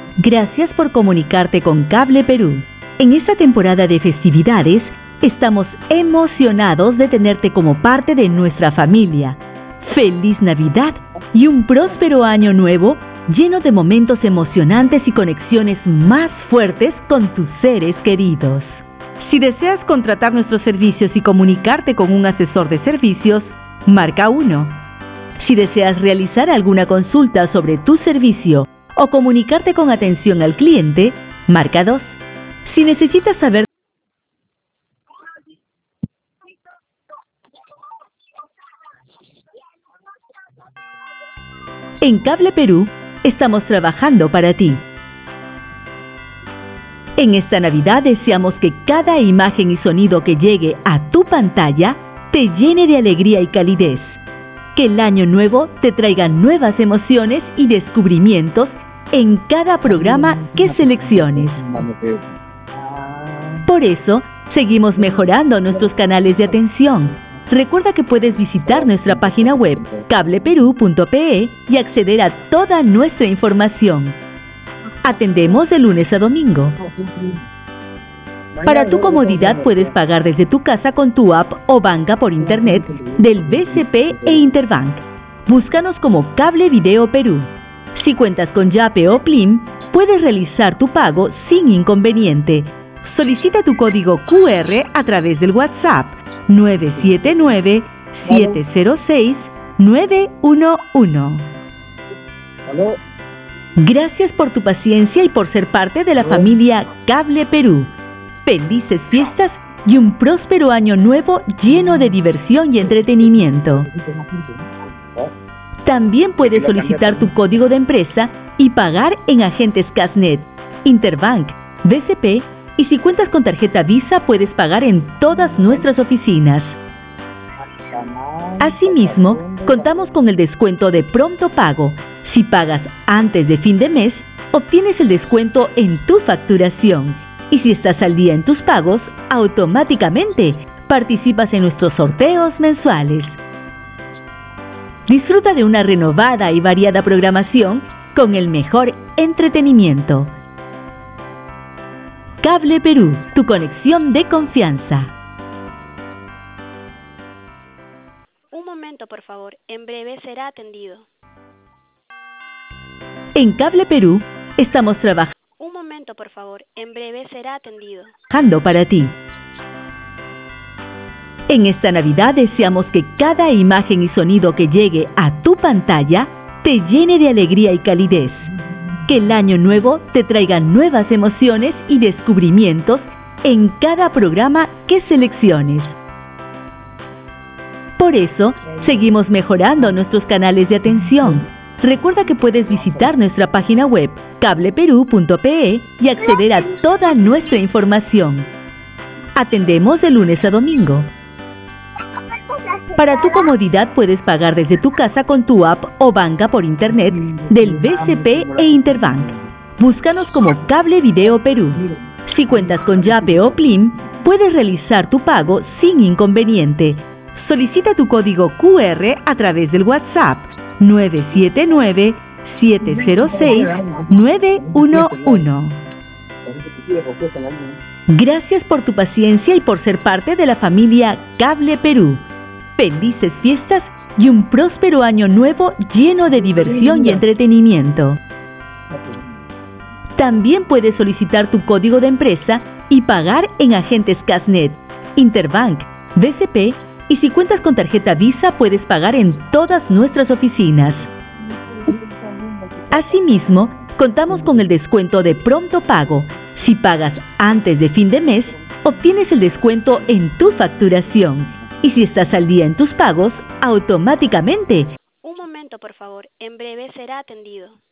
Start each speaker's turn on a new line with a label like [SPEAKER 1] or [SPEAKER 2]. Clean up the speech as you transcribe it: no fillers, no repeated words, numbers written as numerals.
[SPEAKER 1] Gracias por comunicarte con Cable Perú. En esta temporada de festividades, estamos emocionados de tenerte como parte de nuestra familia. ¡Feliz Navidad y un próspero año nuevo lleno de momentos emocionantes y conexiones más fuertes con tus seres queridos! Si deseas contratar nuestros servicios y comunicarte con un asesor de servicios, marca 1. Si deseas realizar alguna consulta sobre tu servicio o comunicarte con atención al cliente, marca 2. Si necesitas saber en Cable Perú, estamos trabajando para ti. En esta Navidad deseamos que cada imagen y sonido que llegue a tu pantalla te llene de alegría y calidez. Que el año nuevo te traiga nuevas emociones y descubrimientos en cada programa que selecciones. Por eso, seguimos mejorando nuestros canales de atención. Recuerda que puedes visitar nuestra página web cableperú.pe y acceder a toda nuestra información. Atendemos de lunes a domingo. Para tu comodidad puedes pagar desde tu casa con tu app o banca por internet del BCP e Interbank. Búscanos como Cable Video Perú. Si cuentas con Yape o Plim, puedes realizar tu pago sin inconveniente. Solicita tu código QR a través del WhatsApp 979-706-911. Gracias por tu paciencia y por ser parte de la familia Cable Perú. Felices fiestas y un próspero año nuevo lleno de diversión y entretenimiento. También puedes solicitar tu código de empresa y pagar en agentes Casnet, Interbank, BCP, y si cuentas con tarjeta Visa puedes pagar en todas nuestras oficinas. Asimismo, contamos con el descuento de pronto pago. Si pagas antes de fin de mes, obtienes el descuento en tu facturación. Y si estás al día en tus pagos, automáticamente participas en nuestros sorteos mensuales. Disfruta de una renovada y variada programación con el mejor entretenimiento. Cable Perú, tu conexión de confianza.
[SPEAKER 2] Un momento, por favor. En breve será atendido.
[SPEAKER 1] En Cable Perú, estamos trabajando.
[SPEAKER 2] Un momento, por favor. En breve será atendido.
[SPEAKER 1] Para ti. En esta Navidad deseamos que cada imagen y sonido que llegue a tu pantalla te llene de alegría y calidez. Que el año nuevo te traiga nuevas emociones y descubrimientos en cada programa que selecciones. Por eso, seguimos mejorando nuestros canales de atención. Recuerda que puedes visitar nuestra página web cableperú.pe y acceder a toda nuestra información. Atendemos de lunes a domingo. Para tu comodidad puedes pagar desde tu casa con tu app o banca por internet del BCP e Interbank. Búscanos como Cable Video Perú. Si cuentas con Yape o Plim, puedes realizar tu pago sin inconveniente. Solicita tu código QR a través del WhatsApp 979-706-911. Gracias por tu paciencia y por ser parte de la familia Cable Perú. Felices fiestas y un próspero año nuevo lleno de diversión y entretenimiento. También puedes solicitar tu código de empresa y pagar en agentes Casnet, Interbank, BCP, y si cuentas con tarjeta Visa puedes pagar en todas nuestras oficinas. Asimismo, contamos con el descuento de pronto pago. Si pagas antes de fin de mes, obtienes el descuento en tu facturación. Y si estás al día en tus pagos, automáticamente.
[SPEAKER 2] Un momento, por favor. En breve será atendido.